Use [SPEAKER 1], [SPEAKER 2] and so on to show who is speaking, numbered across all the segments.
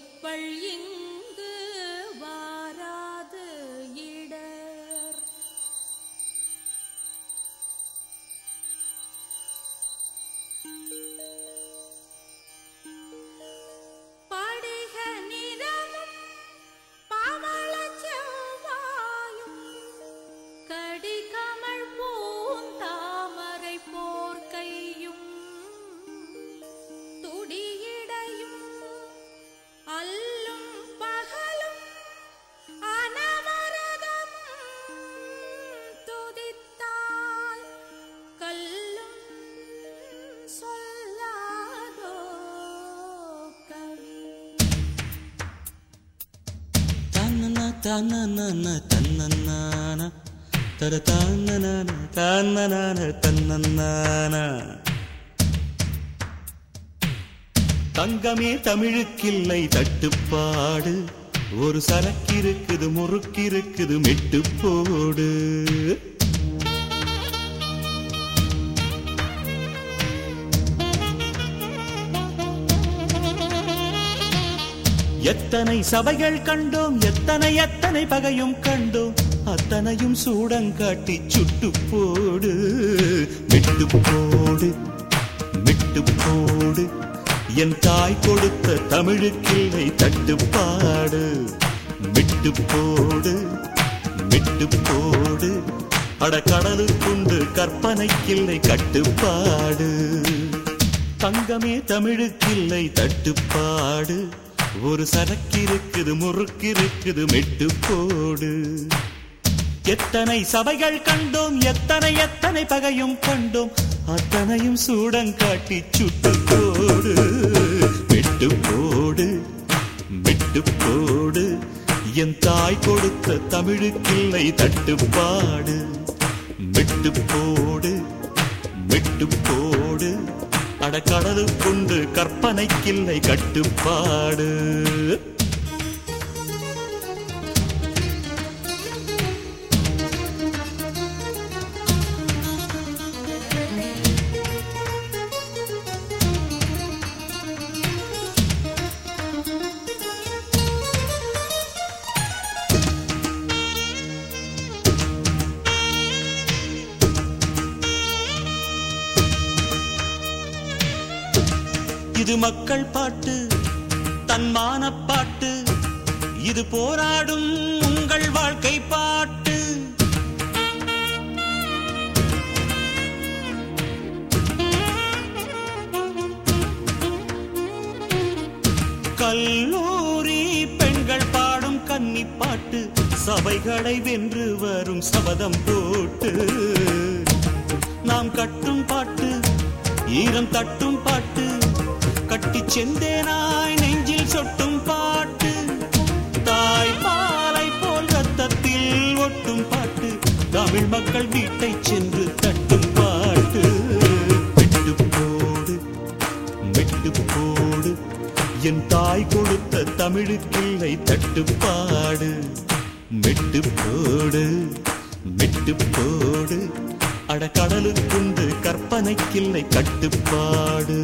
[SPEAKER 1] செப்பல் இங்கு வாராது இடர் படிக நிறமும் பவளச் செவ்வாயும் கடிகமழ் பூந்தாமரை போர்க்கையும் துடியிடையும் அல்லும் பகலும் அனவரதம் துதித்தால் கல்லும் சொல்லாதோ கவி.
[SPEAKER 2] தன்னனா தன்னனா தன்னனானா தர தன்னனா தன்னனானா தன்னனானா. தங்கமே தமிழுக்கில்லை தட்டுப்பாடு, ஒரு சரக்கிருக்குது முறுக்கிருக்குது மெட்டு போடு. எத்தனை சபைகள் கண்டோம், எத்தனை எத்தனை பகையும் கண்டோம், அத்தனையும் சூடங்காட்டி சுட்டு போடு. மெட்டு போடு மெட்டு போடு, என் தாய் கொடுத்த தமிழுக்கில்லை தட்டுப்பாடு. மெட்டு போடு மெட்டு போடு, அடக்கடலுக்குண்டு கற்பனைக்கில்லை கட்டுப்பாடு. தங்கமே தமிழுக்கில்லை தட்டுப்பாடு, ஒரு சரக்கிருக்குது முறுக்கிருக்குது மெட்டு போடு. எத்தனை சபைகள் கண்டோம், எத்தனை எத்தனை பகையும் கண்டோம், அத்தனையும் சூடங்காட்டி சுட்டு போடு. மெட்டு போடு மெட்டு போடு, என் தாய் கொடுத்த தமிழுக்கில்லை தட்டுப்பாடு. மெட்டு போடு மெட்டு போடு, அடக்கடலுக்குண்டு கற்பனைக்கில்லை கட்டுப்பாடு. இது மக்கள் பாட்டு, தன்மான பாட்டு, இது போராடும் உங்கள் வாழ்க்கை பாட்டு. கல்லூரி பெண்கள் பாடும் கன்னி பாட்டு, சபைகளை வென்று வரும் சபதம் போட்டு. நாம் கட்டும் பாட்டு, ஈரம் தட்டும் பாட்டு, கட்டி செந்தேனாய் நெஞ்சில் சொட்டும் பாட்டு. தாய் பாலை போல் ரத்தத்தில் ஒட்டும் பாட்டு, தமிழ் மக்கள் வீட்டை சென்று தட்டும் பாட்டு. மெட்டு போடு மெட்டு போடு, என் தாய் கொடுத்த தமிழுக்கில்லை தட்டுப்பாடு. மெட்டு போடு மெட்டு போடு, அடக்கடலுக்குண்டு கற்பனைக்கில்லை கட்டுப்பாடு.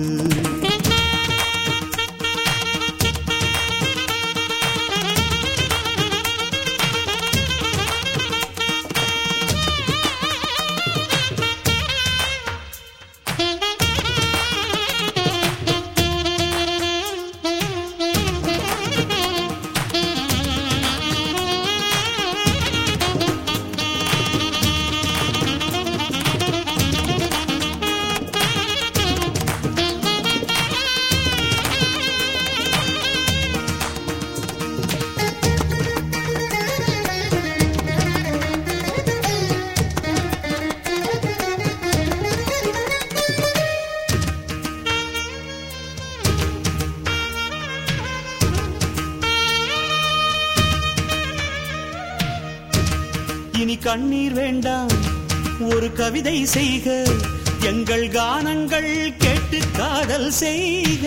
[SPEAKER 2] இனி கண்ணீர் வேண்டாம், ஒரு கவிதை செய்க, எங்கள் கானங்கள் கேட்டு காதல் செய்க.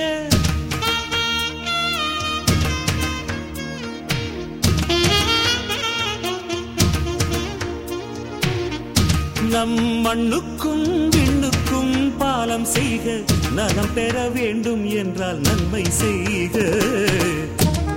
[SPEAKER 2] நம் மண்ணுக்கும் விண்ணுக்கும் பாலம் செய்க, நலம் பெற வேண்டும் என்றால் நன்மை செய்க.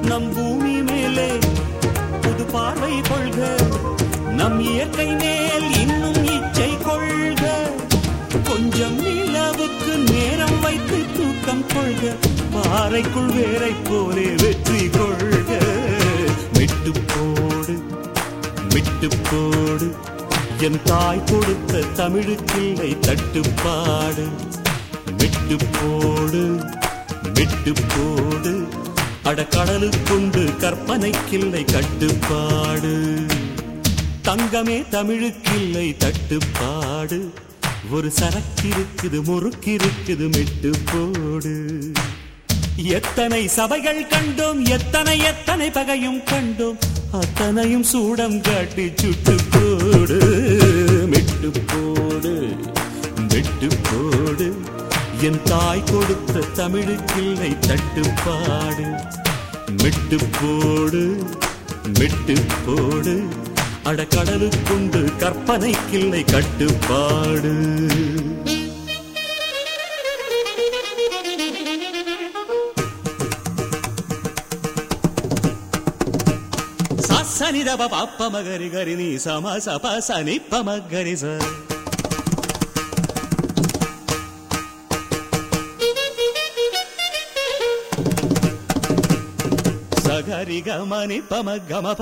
[SPEAKER 2] நம் பூமி மேலே புது பார்வை கொள்க, நம் இயற்கை மேல் இன்னும் இச்சை கொள்க. கொஞ்சம் நிலவுக்கு நேரம் வைத்து தூக்கம் கொள்க, பாறைக்குள் வேரை போலே வெற்றி கொள்க. விட்டு போடு விட்டு போடு, என் தாய் கொடுத்த தமிழுக்கில்லை தட்டுப்பாடு. விட்டு போடு விட்டு போடு, அடக்கடலுக்குண்டு கற்பனைக்கில்லை கட்டுப்பாடு. தங்கமே தமிழுக்கில்லை தட்டுப்பாடு, ஒரு சரக்கிருக்குது முறுக்கிருக்குது மெட்டு போடு. எத்தனை சபைகள் கண்டோம், எத்தனை எத்தனை பகையும் கண்டோம், அத்தனையும் சூடம் காட்டி சுட்டு போடு. மெட்டு போடு மெட்டு போடு, என் தாய் கொடுத்த தமிழுக்கில்லை தட்டுப்பாடு. மெட்டு போடு மெட்டு போடு, அடக்கடலுக்குண்டு கற்பனைக்கில்லை கட்டுப்பாடு. சனிதப பாப்ப மகரி கரி நீ சம சப சனி பமகரி ச. சகரி கமனி பம கமப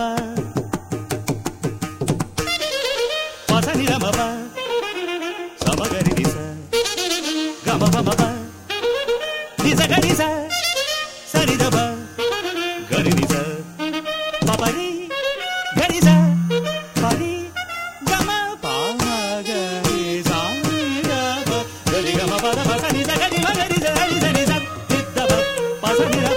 [SPEAKER 2] பசனி ரமப சமகரி நிச கமபமப நிசகரி ச சரிதப கரி நிச பபரி கரி ச பரி கம பாகரி சானிதப கரி கம பத பசனி சகரி மகரி ச ஹரி சனி ச தித்தப பசனி